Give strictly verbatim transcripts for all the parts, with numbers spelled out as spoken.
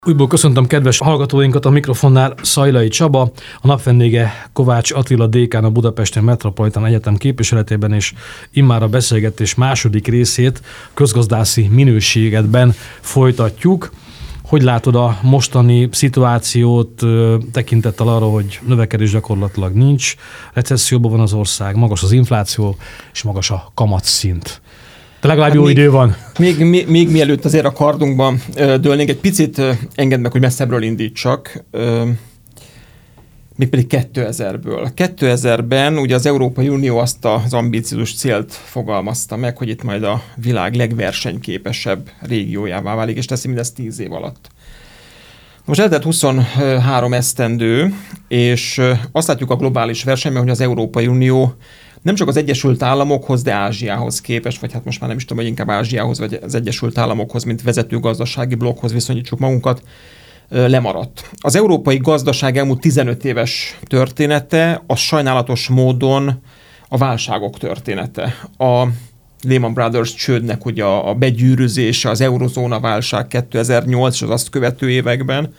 Újból köszöntöm kedves hallgatóinkat, a mikrofonnál Szajlai Csaba, a nap vendége Kovács Attila dékán, a Budapesti Metropolitán Egyetem képviseletében, és immár a beszélgetés második részét közgazdászi minőségedben folytatjuk. Hogy látod a mostani szituációt tekintettel arra, hogy növekedés gyakorlatilag nincs, recesszióban van az ország, magas az infláció és magas a kamatszint? De legalább hát jó még, idő van. Még, még, még mielőtt azért a kardunkban dőlnénk, egy picit engedd meg, hogy messzebbről indítsak, mégpedig kétezrből. kétezerben ugye az Európai Unió azt az ambíciózus célt fogalmazta meg, hogy itt majd a világ legversenyképesebb régiójává válik, és teszi mindezt tíz év alatt. Most eltelt huszonhárom esztendő, és azt látjuk a globális versenyben, hogy az Európai Unió nem csak az Egyesült Államokhoz, de Ázsiához képest, vagy hát most már nem is tudom, hogy inkább Ázsiához, vagy az Egyesült Államokhoz, mint vezető gazdasági blokkhoz viszonyítsuk magunkat, lemaradt. Az európai gazdaság elmúlt tizenöt éves története az sajnálatos módon a válságok története. A Lehman Brothers csődnek ugye a begyűrűzése, az eurozóna válság kétezer-nyolc és az azt követő években,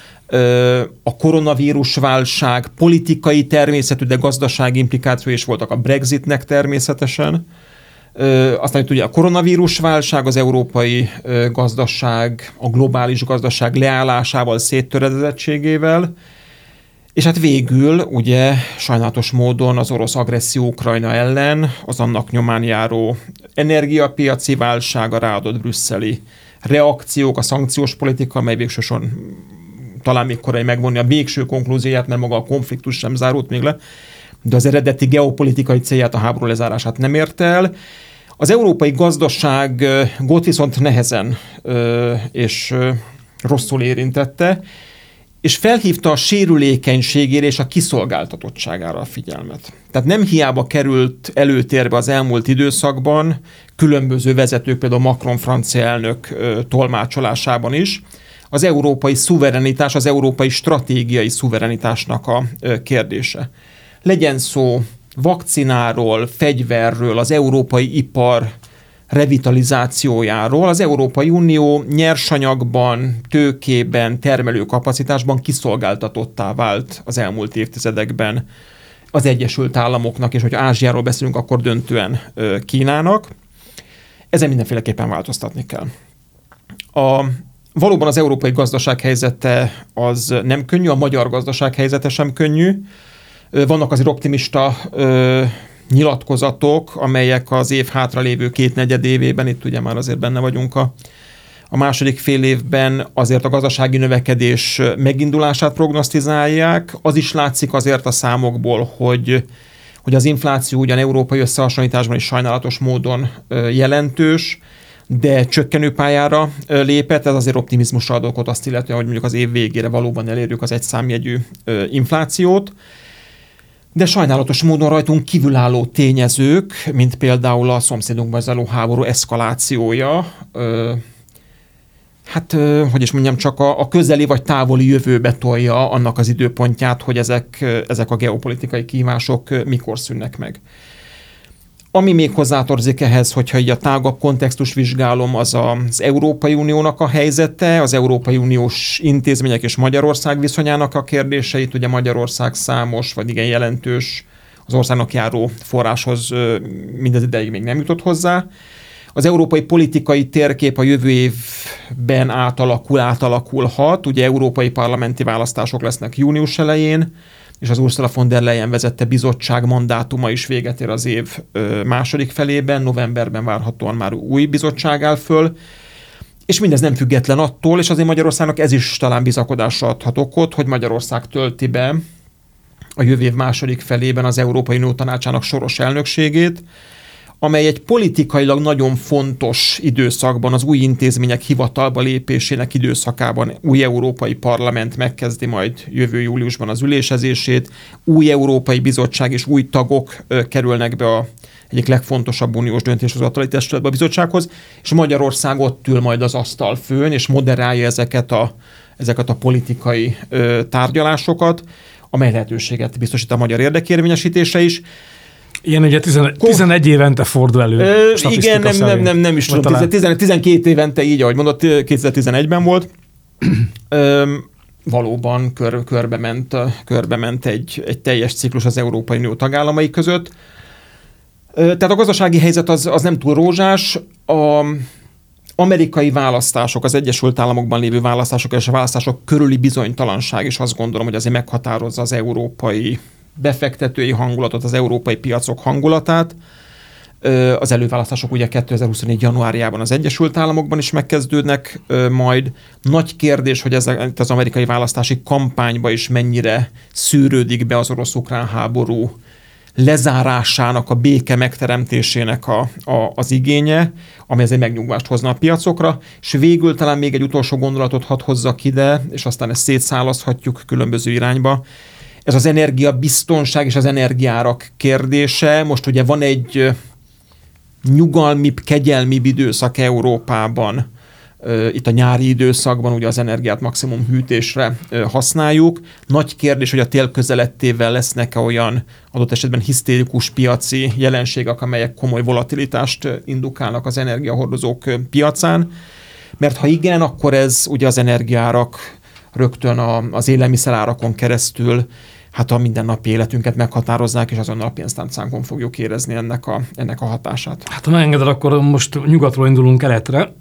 a koronavírus válság, politikai természetű, de gazdasági implikációi is voltak a Brexitnek természetesen. Aztán itt ugye a koronavírus válság, az európai gazdaság, a globális gazdaság leállásával, széttöredezettségével, és hát végül ugye sajnálatos módon az orosz agresszió Ukrajna ellen, az annak nyomán járó energiapiaci válság, a ráadott brüsszeli reakciók, a szankciós politika, amely végsősorban talán még korai megvonni a végső konklúzióját, mert maga a konfliktus sem zárult még le, de az eredeti geopolitikai célját, a háború lezárását nem érte el. Az európai gazdaságot viszont nehezen és rosszul érintette, és felhívta a sérülékenységére és a kiszolgáltatottságára a figyelmet. Tehát nem hiába került előtérbe az elmúlt időszakban különböző vezetők, például Macron francia elnök tolmácsolásában is, az európai szuverenitás, az európai stratégiai szuverenitásnak a kérdése. Legyen szó vakcináról, fegyverről, az európai ipar revitalizációjáról, az Európai Unió nyersanyagban, tőkében, termelőkapacitásban kiszolgáltatottá vált az elmúlt évtizedekben az Egyesült Államoknak, és hogy Ázsiáról beszélünk, akkor döntően Kínának. Ezen mindenféleképpen változtatni kell. A Valóban az európai gazdaság helyzete az nem könnyű, a magyar gazdaság helyzete sem könnyű. Vannak azért optimista ö, nyilatkozatok, amelyek az év hátralévő két negyed évében, itt ugye már azért benne vagyunk a, a második fél évben, azért a gazdasági növekedés megindulását prognosztizálják. Az is látszik azért a számokból, hogy, hogy az infláció ugyan európai összehasonlításban is sajnálatos módon ö, jelentős, de csökkenő pályára lépett, ez azért optimizmusra ad okot azt illetően, hogy mondjuk az év végére valóban elérjük az egyszámjegyű inflációt. De sajnálatos módon rajtunk kívülálló tényezők, mint például a szomszédunkban zajló háború eszkalációja, hát, hogy is mondjam, csak a, a közeli vagy távoli jövőbe tolja annak az időpontját, hogy ezek, ezek a geopolitikai kihívások mikor szűnnek meg. Ami még hozzátartozik ehhez, hogyha így a tágabb kontextust vizsgálom, az az Európai Uniónak a helyzete, az Európai Uniós intézmények és Magyarország viszonyának a kérdéseit. Ugye Magyarország számos, vagy igen jelentős, az országnak járó forráshoz mindez ideig még nem jutott hozzá. Az európai politikai térkép a jövő évben átalakul, átalakulhat. Ugye európai parlamenti választások lesznek június elején, és az Ursula von der Leyen vezette bizottság mandátuma is véget ér az év második felében, novemberben várhatóan már új bizottság áll föl, és mindez nem független attól, és azért Magyarországnak ez is talán bizakodásra adhat okot, hogy Magyarország tölti be a jövő év második felében az Európai Unió Tanácsának soros elnökségét, amely egy politikailag nagyon fontos időszakban, az új intézmények hivatalba lépésének időszakában új Európai Parlament megkezdi majd jövő júliusban az ülésezését, új Európai Bizottság és új tagok kerülnek be a egyik legfontosabb uniós döntéshozatali testületbe a bizottsághoz, és Magyarország ott ül majd az asztal főn, és moderálja ezeket a, ezeket a politikai ö, tárgyalásokat, amely lehetőséget biztosít a magyar érdekérvényesítése is. Ilyen ugye tizenegy évente fordul elő. Ö, igen, nem, nem, nem, nem is tudom, tizenkét évente így, ahogy mondott, kétezer-tizenegyben volt. Ö, valóban kör, körbe ment, körbe ment egy, egy teljes ciklus az Európai Unió tagállamai között. Tehát a gazdasági helyzet az, az nem túl rózsás. A amerikai választások, az Egyesült Államokban lévő választások és a választások körüli bizonytalanság is azt gondolom, hogy azért meghatározza az európai befektetői hangulatot, az európai piacok hangulatát. Az előválasztások ugye kétezer-huszonnégy januárjában az Egyesült Államokban is megkezdődnek majd. Nagy kérdés, hogy ez az amerikai választási kampányba is mennyire szűrődik be az orosz-ukrán háború lezárásának, a béke megteremtésének a, a, az igénye, ami ezért megnyugvást hozna a piacokra. És végül talán még egy utolsó gondolatot hadd hozzak ide, és aztán ezt szétszálaszthatjuk különböző irányba. Ez az energiabiztonság és az energiárak kérdése. Most ugye van egy nyugalmibb, kegyelmibb időszak Európában, itt a nyári időszakban ugye az energiát maximum hűtésre használjuk. Nagy kérdés, hogy a tél közelettével lesznek-e olyan adott esetben hisztérikus piaci jelenségek, amelyek komoly volatilitást indukálnak az energiahordozók piacán. Mert ha igen, akkor ez ugye az energiárak rögtön a, az élelmiszerárakon keresztül hát a mindennapi életünket meghatározzák, és azonnal a pénztárcánkon fogjuk érezni ennek a, ennek a hatását. Hát ha megengeded, akkor most nyugatról indulunk keletre.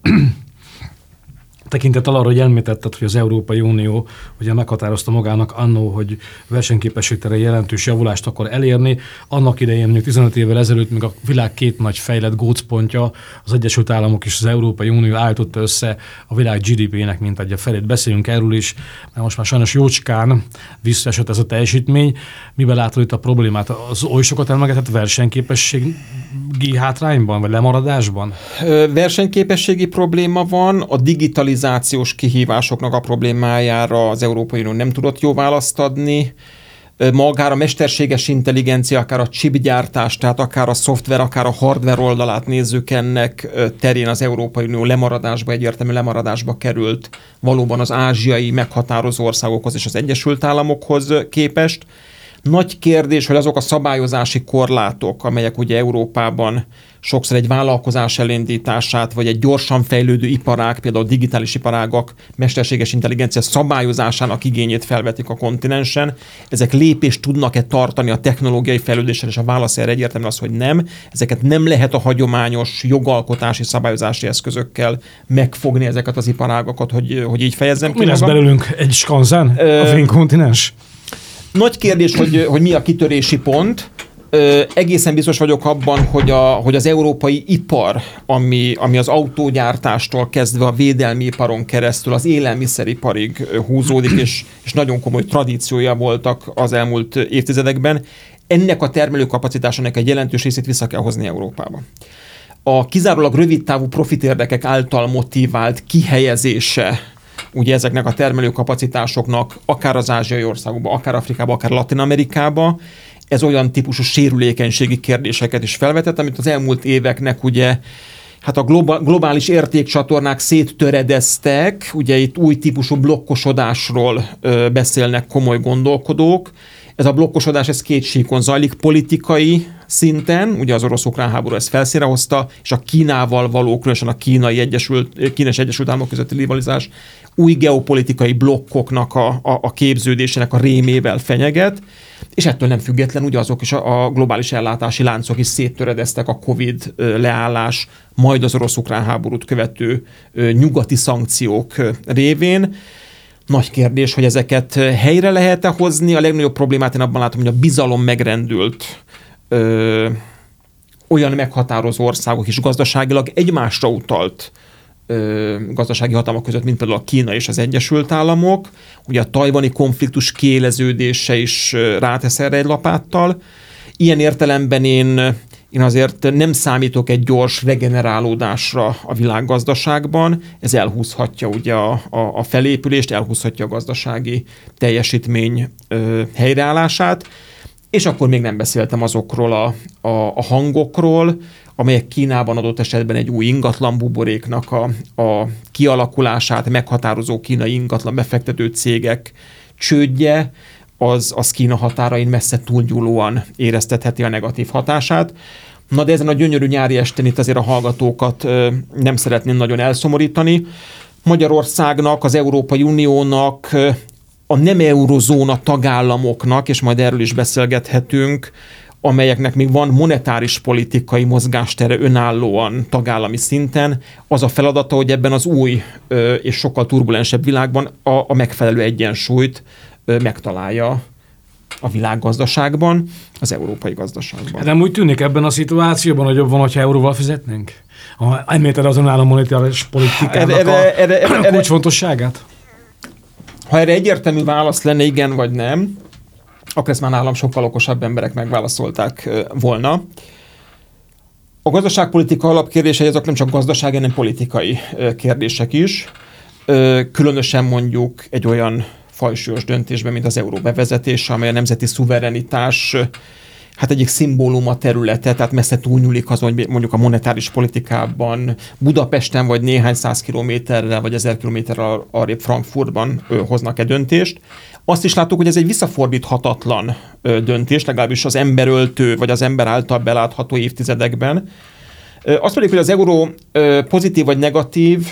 Tekintettel arra, hogy elmétetted, hogy az Európai Unió ugye meghatározta magának annó, hogy versenyképességtere jelentős javulást akar elérni. Annak idején mondjuk tizenöt évvel ezelőtt még a világ két nagy fejlett gócpontja, az Egyesült Államok és az Európai Unió állította össze a világ gé dé pének mint egy felét. Beszéljünk erről is, mert most már sajnos jócskán visszaesett ez a teljesítmény. Miben látod itt a problémát? Az oly sokat emlegetett versenyképességi hátrányban, vagy lemaradásban? Versenyképességi probléma van, a digitalizációs kihívásoknak a problémájára az Európai Unió nem tudott jó választ adni. Magára a mesterséges intelligencia, akár a chipgyártás, tehát akár a szoftver, akár a hardware oldalát nézzük, ennek terén az Európai Unió lemaradásba, egyértelmű lemaradásba került valóban az ázsiai meghatározó országokhoz és az Egyesült Államokhoz képest. Nagy kérdés, hogy azok a szabályozási korlátok, amelyek ugye Európában sokszor egy vállalkozás elindítását, vagy egy gyorsan fejlődő iparág, például digitális iparágak mesterséges intelligencia szabályozásának igényét felvetik a kontinensen. Ezek lépést tudnak-e tartani a technológiai fejlődéssel, és a válasz erre egyértelműen az, hogy nem. Ezeket nem lehet a hagyományos jogalkotási szabályozási eszközökkel megfogni ezeket az iparágakat, hogy, hogy így fejezzem ki. Mi lesz belőlünk egy skanzen, a fén kontinens? Nagy kérdés, hogy, hogy mi a kitörési pont. Ö, egészen biztos vagyok abban, hogy, a, hogy az európai ipar, ami, ami az autógyártástól kezdve a védelmi iparon keresztül az élelmiszeriparig húzódik, és, és nagyon komoly tradíciója voltak az elmúlt évtizedekben, ennek a termelőkapacitásának egy jelentős részét vissza kell hozni Európába. A kizárólag rövidtávú profitérdekek által motivált kihelyezése ugye ezeknek a termelőkapacitásoknak akár az ázsiai országokban, akár Afrikában, akár Latin-Amerikában, ez olyan típusú sérülékenységi kérdéseket is felvetett, amit az elmúlt éveknek ugye hát a globális értékcsatornák széttöredeztek, ugye itt új típusú blokkosodásról ö, beszélnek komoly gondolkodók. Ez a blokkosodás ez két síkon zajlik, politikai szinten, ugye az orosz-ukrán háború ezt felszínre hozta, és a Kínával való, különösen a kínai Egyesült, Kína és Egyesült Államok közötti rivalizás új geopolitikai blokkoknak a, a, a képződésének a rémével fenyeget, és ettől nem független ugye azok is a, a globális ellátási láncok is széttöredeztek a Covid leállás, majd az orosz-ukrán háborút követő nyugati szankciók révén. Nagy kérdés, hogy ezeket helyre lehet-e hozni. A legnagyobb problémát én abban látom, hogy a bizalom megrendült ö, olyan meghatározó országok is gazdaságilag egymásra utalt ö, gazdasági hatalmak között, mint például a Kína és az Egyesült Államok. Ugye a tajvani konfliktus kiéleződése is rátesz erre egy lapáttal. Ilyen értelemben én, én azért nem számítok egy gyors regenerálódásra a világgazdaságban. Ez elhúzhatja ugye a, a, a felépülést, elhúzhatja a gazdasági teljesítmény ö, helyreállását. És akkor még nem beszéltem azokról a, a, a hangokról, amelyek Kínában adott esetben egy új ingatlan buboréknak a, a kialakulását, meghatározó kínai ingatlan befektető cégek csődje, az, az Kína határain messze túlnyúlóan éreztetheti a negatív hatását. Na de ezen a gyönyörű nyári estén itt azért a hallgatókat ö, nem szeretném nagyon elszomorítani. Magyarországnak, az Európai Uniónak, a nem eurozóna tagállamoknak, és majd erről is beszélgethetünk, amelyeknek még van monetáris politikai mozgástere önállóan tagállami szinten, az a feladata, hogy ebben az új és sokkal turbulensebb világban a, a megfelelő egyensúlyt megtalálja a világgazdaságban, az európai gazdaságban. Hát nem úgy tűnik ebben a szituációban, hogy jobb van, hogyha euróval fizetnénk? Említed azon áll a monetáris politikának erre, erre, erre, a kulcsfontosságát? Ha erre egyértelmű válasz lenne igen vagy nem, akkor ezt már nálam sokkal okosabb emberek megválaszolták volna. A gazdaságpolitika alapkérdései azok nem csak gazdasági, hanem politikai kérdések is. Különösen mondjuk egy olyan fajsúlyos döntésben, mint az euró bevezetése, amely a nemzeti szuverenitás hát egyik szimbóluma területe, tehát messze túlnyúlik azon, hogy mondjuk a monetáris politikában Budapesten vagy néhány száz kilométerrel, vagy ezer kilométerrel arrébb Frankfurtban hoznak-e döntést. Azt is láttuk, hogy ez egy visszafordíthatatlan döntés, legalábbis az emberöltő, vagy az ember által belátható évtizedekben. Azt pedig, hogy az euró pozitív vagy negatív,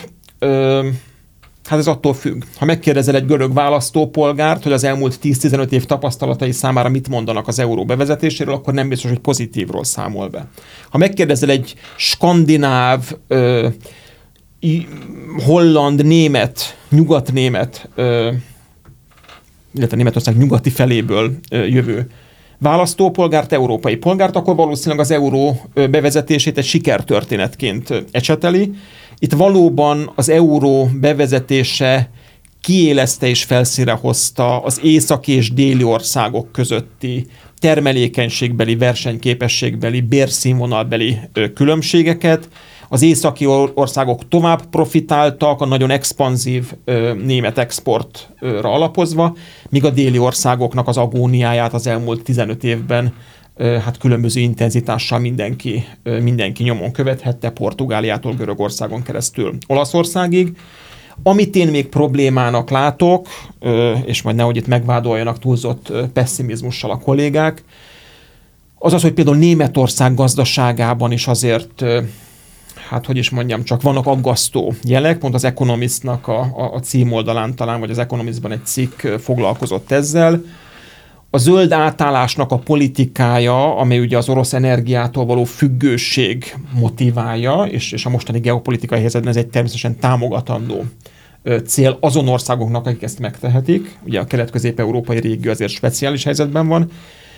hát ez attól függ. Ha megkérdezel egy görög választópolgárt, hogy az elmúlt tíz-tizenöt év tapasztalatai számára mit mondanak az euró bevezetéséről, akkor nem biztos, hogy pozitívról számol be. Ha megkérdezel egy skandináv, ö, i, holland, német, nyugatnémet, ö, illetve Németország nyugati feléből ö, jövő választópolgárt, európai polgárt, akkor valószínűleg az euró bevezetését egy sikertörténetként ecseteli. Itt valóban az euró bevezetése kiélezte és felszínre hozta az északi és déli országok közötti termelékenységbeli, versenyképességbeli, bérszínvonalbeli különbségeket. Az északi országok tovább profitáltak a nagyon expanzív német exportra alapozva, míg a déli országoknak az agóniáját az elmúlt tizenöt évben hát különböző intenzitással mindenki, mindenki nyomon követhette, Portugáliától Görögországon keresztül Olaszországig. Amit én még problémának látok, és majd nehogy itt megvádoljanak túlzott pessimizmussal a kollégák, az az, hogy például Németország gazdaságában is azért, hát hogy is mondjam, csak vannak aggasztó jelek, pont az Economistnak a, a, a címoldalán talán, vagy az Economistban egy cikk foglalkozott ezzel. A zöld átállásnak a politikája, amely ugye az orosz energiától való függőség motiválja, és, és a mostani geopolitikai helyzetben ez egy természetesen támogatandó cél azon országoknak, akik ezt megtehetik. Ugye a kelet-közép-európai régió azért speciális helyzetben van.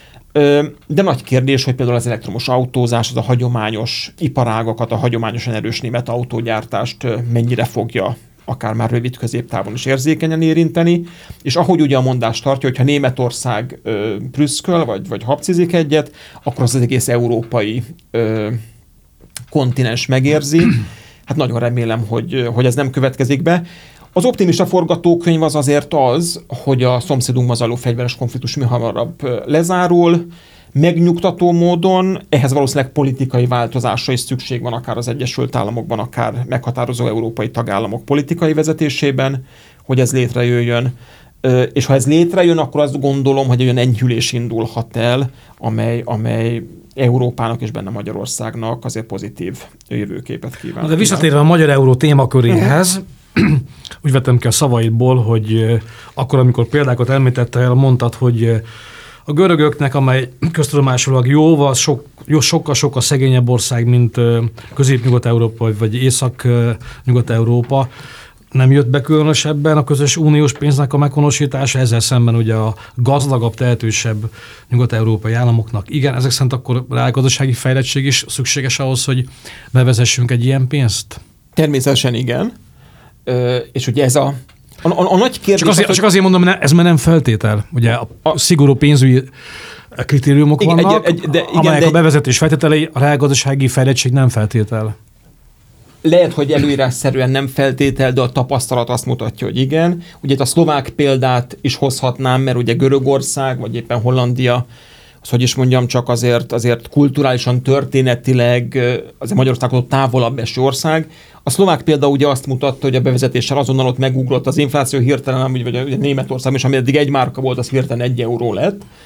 De nagy kérdés, hogy például az elektromos autózás, az a hagyományos iparágakat, a hagyományosan erős német autógyártást mennyire fogja akár már rövid középtávon is érzékenyen érinteni, és ahogy ugye a mondás tartja, hogyha Németország ö, prüszköl, vagy, vagy habcizik egyet, akkor az, az egész európai ö, kontinens megérzi. Hát nagyon remélem, hogy, hogy ez nem következik be. Az optimista forgatókönyv az azért az, hogy a szomszédunkban zajló fegyveres konfliktus mi hamarabb lezárul, megnyugtató módon, ehhez valószínűleg politikai változásra is szükség van, akár az Egyesült Államokban, akár meghatározó európai tagállamok politikai vezetésében, hogy ez létrejöjjön. És ha ez létrejön, akkor azt gondolom, hogy olyan enyhülés indulhat el, amely, amely Európának és benne Magyarországnak azért pozitív jövőképet kíván. De visszatérve a magyar euró témaköréhez, úgy vettem ki a szavaidból, hogy akkor, amikor példákat említettél, mondtad, hogy a görögöknek, amely köztudomásúlag jóval sok, jó, sokkal-sokkal szegényebb ország, mint Közép-Nyugat-Európa vagy Észak-Nyugat-Európa, nem jött be különösebben a közös uniós pénznek a meghonosítása, ezzel szemben ugye a gazdagabb, tehetősebb nyugat-európai államoknak. Igen, ezek szerint akkor reálgazdasági fejlettség is szükséges ahhoz, hogy bevezessünk egy ilyen pénzt? Természetesen igen. Ö, és ugye ez a A, a, a nagy kérdés... Csak azért, az, csak azért mondom, hogy ez már nem feltétel. Ugye a, a szigorú pénzügyi kritériumok igen, vannak, egy, egy, de igen, amelyek de a bevezetés feltételei, a reálgazdasági fejlettség nem feltétel. Lehet, hogy előírásszerűen nem feltétel, de a tapasztalat azt mutatja, hogy igen. Ugye itt a szlovák példát is hozhatnám, mert ugye Görögország, vagy éppen Hollandia, az, hogy is mondjam, csak azért, azért kulturálisan, történetileg azért Magyarországtól távolabb eső ország. A szlovák példa ugye azt mutatta, hogy a bevezetéssel azonnal ott megugrott az infláció hirtelen, vagy a Németország is, ami eddig egy márka volt, az hirtelen egy euró lett.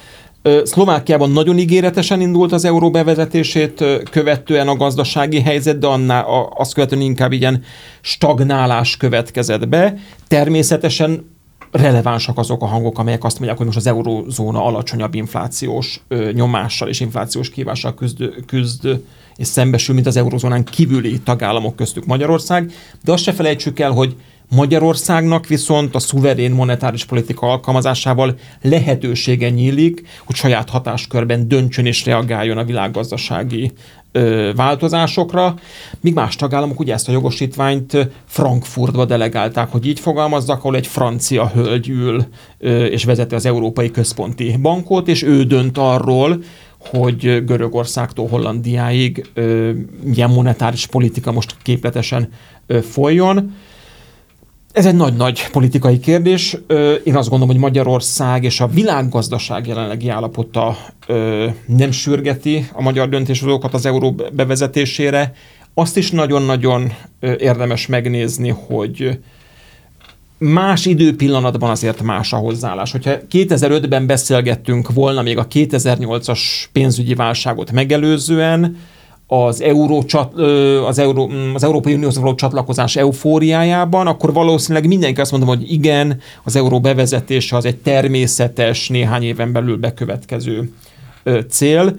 Szlovákiában nagyon ígéretesen indult az euró bevezetését követően a gazdasági helyzet, de annál, azt követően inkább ilyen stagnálás következett be. Természetesen relevánsak azok a hangok, amelyek azt mondják, hogy most az eurózóna alacsonyabb inflációs ö, nyomással és inflációs kívással küzd, küzd és szembesül, mint az eurózónán kívüli tagállamok, köztük Magyarország. De azt se felejtsük el, hogy Magyarországnak viszont a szuverén monetáris politika alkalmazásával lehetősége nyílik, hogy saját hatáskörben döntsön és reagáljon a világgazdasági ö, változásokra, míg más tagállamok ugye ezt a jogosítványt Frankfurtba delegálták, hogy így fogalmazzak, ahol egy francia hölgy ül ö, és vezeti az Európai Központi Bankot, és ő dönt arról, hogy Görögországtól Hollandiáig ö, milyen monetáris politika most képletesen ö, folyjon. Ez egy nagy-nagy politikai kérdés. Én azt gondolom, hogy Magyarország és a világgazdaság jelenlegi állapota nem sürgeti a magyar döntéshozókat az euró bevezetésére. Azt is nagyon-nagyon érdemes megnézni, hogy más időpillanatban azért más a hozzáállás. Hogyha kétezer-ötben beszélgettünk volna még a kétezer-nyolcas pénzügyi válságot megelőzően, az, euró, az, euró, az Európai Unióhoz való csatlakozás eufóriájában, akkor valószínűleg mindenki azt mondom, hogy igen, az euró bevezetése az egy természetes, néhány éven belül bekövetkező cél.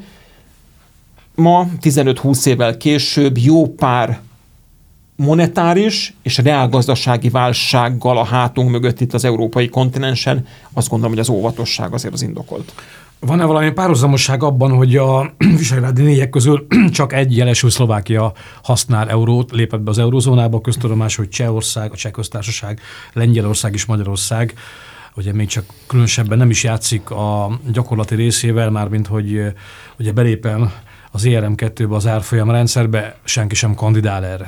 Ma, tizenöt-húsz évvel később jó pár monetáris és reálgazdasági válsággal a hátunk mögött itt az európai kontinensen, azt gondolom, hogy az óvatosság azért az indokolt. Van-e valami párhuzamosság abban, hogy a visegrádi négyek közül csak egy jelesül Szlovákia használ eurót, lépett be az eurózónába, köztudomás, hogy Csehország, a Cseh Köztársaság, Lengyelország és Magyarország, ugye még csak különösebben nem is játszik a gyakorlati részével, mármint hogy ugye belépen az é er em kettőbe, az árfolyam rendszerbe, senki sem kandidál erre.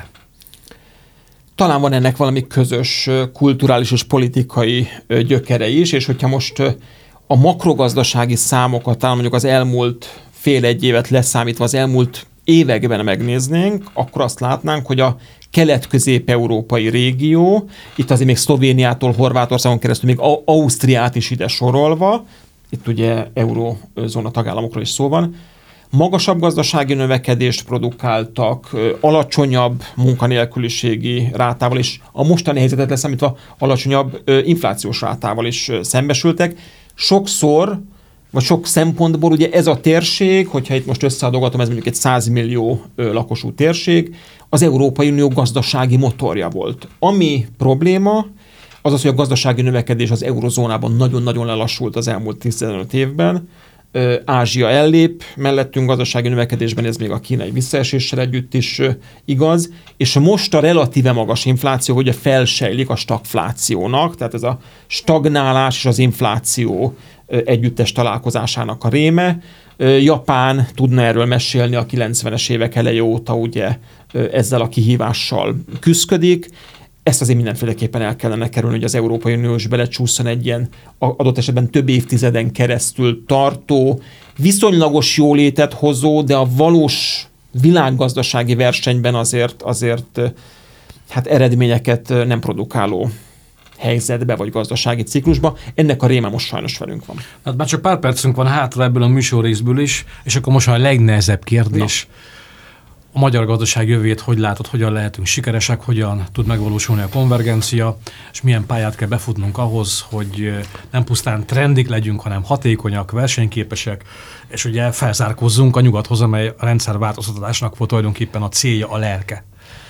Talán van ennek valami közös kulturális és politikai gyökere is, és hogyha most a makrogazdasági számokat, talán mondjuk az elmúlt fél-egy évet leszámítva az elmúlt években megnéznénk, akkor azt látnánk, hogy a kelet-közép-európai régió, itt azért még Szlovéniától, Horvátországon keresztül még Ausztriát is ide sorolva, itt ugye eurózóna tagállamokról is szó van, magasabb gazdasági növekedést produkáltak, alacsonyabb munkanélküliségi rátával és a mostani helyzetet leszámítva alacsonyabb inflációs rátával is szembesültek. Sokszor, vagy sok szempontból ugye ez a térség, hogyha itt most összeadogatom, ez mondjuk egy száz millió lakosú térség, az Európai Unió gazdasági motorja volt. Ami probléma, az az, hogy a gazdasági növekedés az eurozónában nagyon-nagyon lelassult az elmúlt tizenöt évben. Ázsia ellép, mellettünk gazdasági növekedésben ez még a kínai visszaeséssel együtt is igaz, és most a relatíve magas infláció, hogy felsejlik a stagflációnak, tehát ez a stagnálás és az infláció együttes találkozásának a réme. Japán tudna erről mesélni, a kilencvenes évek eleje óta ugye ezzel a kihívással küszködik. Ezt azért mindenféleképpen el kellene kerülni, hogy az Európai Unió is belecsúszson egy ilyen adott esetben több évtizeden keresztül tartó, viszonylagos jólétet hozó, de a valós világgazdasági versenyben azért, azért hát eredményeket nem produkáló helyzetbe vagy gazdasági ciklusba. Ennek a réme most sajnos velünk van. Hát már csak pár percünk van hátra ebből a műsorrészből is, és akkor most a legnehezebb kérdés. Na. A magyar gazdaság jövőjét hogy látod, hogyan lehetünk sikeresek, hogyan tud megvalósulni a konvergencia, és milyen pályát kell befutnunk ahhoz, hogy nem pusztán trendik legyünk, hanem hatékonyak, versenyképesek, és ugye felzárkózzunk a nyugathoz, amely a rendszerváltoztatásnak volt tulajdonképpen a célja, a lelke.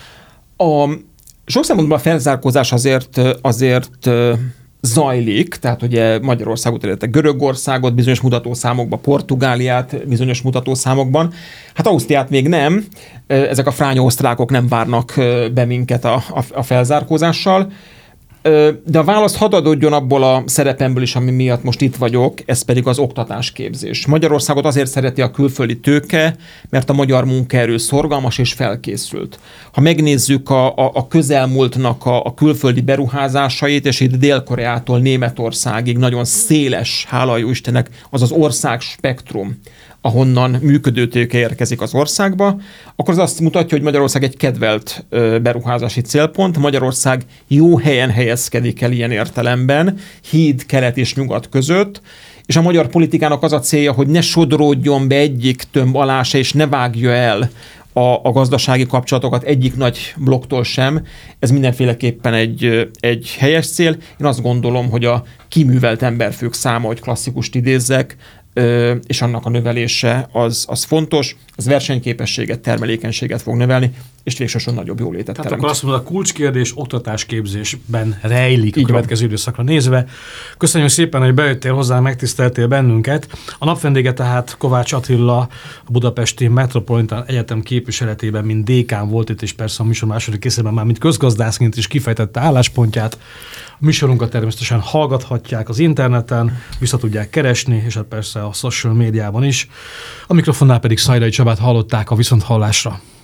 A sok szempontból a felzárkózás azért, azért zajlik, tehát ugye Magyarországot, illetve Görögországot bizonyos mutatószámokban, Portugáliát bizonyos mutatószámokban, hát Ausztriát még nem, ezek a frányó osztrákok nem várnak be minket a, a, a felzárkózással, de a válasz hadd adódjon abból a szerepemből is, ami miatt most itt vagyok, ez pedig az oktatásképzés. Magyarországot azért szereti a külföldi tőke, mert a magyar munkaerő szorgalmas és felkészült. Ha megnézzük a, a, a közelmúltnak a, a külföldi beruházásait, és itt Dél-Koreától Németországig nagyon széles, hála jó Istennek, az az ország spektrum, ahonnan működőtőke érkezik az országba, akkor az azt mutatja, hogy Magyarország egy kedvelt beruházási célpont. Magyarország jó helyen helyezkedik el ilyen értelemben, híd kelet és nyugat között, és a magyar politikának az a célja, hogy ne sodródjon be egyik tömb alá se, és ne vágja el a, a gazdasági kapcsolatokat egyik nagy blokktól sem. Ez mindenféleképpen egy, egy helyes cél. Én azt gondolom, hogy a kiművelt emberfők száma, hogy klasszikust idézzek, és annak a növelése az, az fontos, az versenyképességet, termelékenységet fog növelni, és végsősorban nagyobb jólétet teremt. teremt. Akkor azt mondod, a kulcskérdés oktatásképzésben rejlik Így a következő van. Időszakra nézve. Köszönjük szépen, hogy bejöttél hozzá, megtiszteltél bennünket. A napvendége tehát Kovács Attila, a Budapesti Metropolitan Egyetem képviseletében, mint dékán volt itt, és persze a műsor második részében már mint közgazdászként is kifejtette álláspontját. A műsorunkat természetesen hallgathatják az interneten, vissza tudják keresni, és hát persze a social médiában is. A mikrofonnál pedig Szajdai Csabát hallották, a viszonthallásra.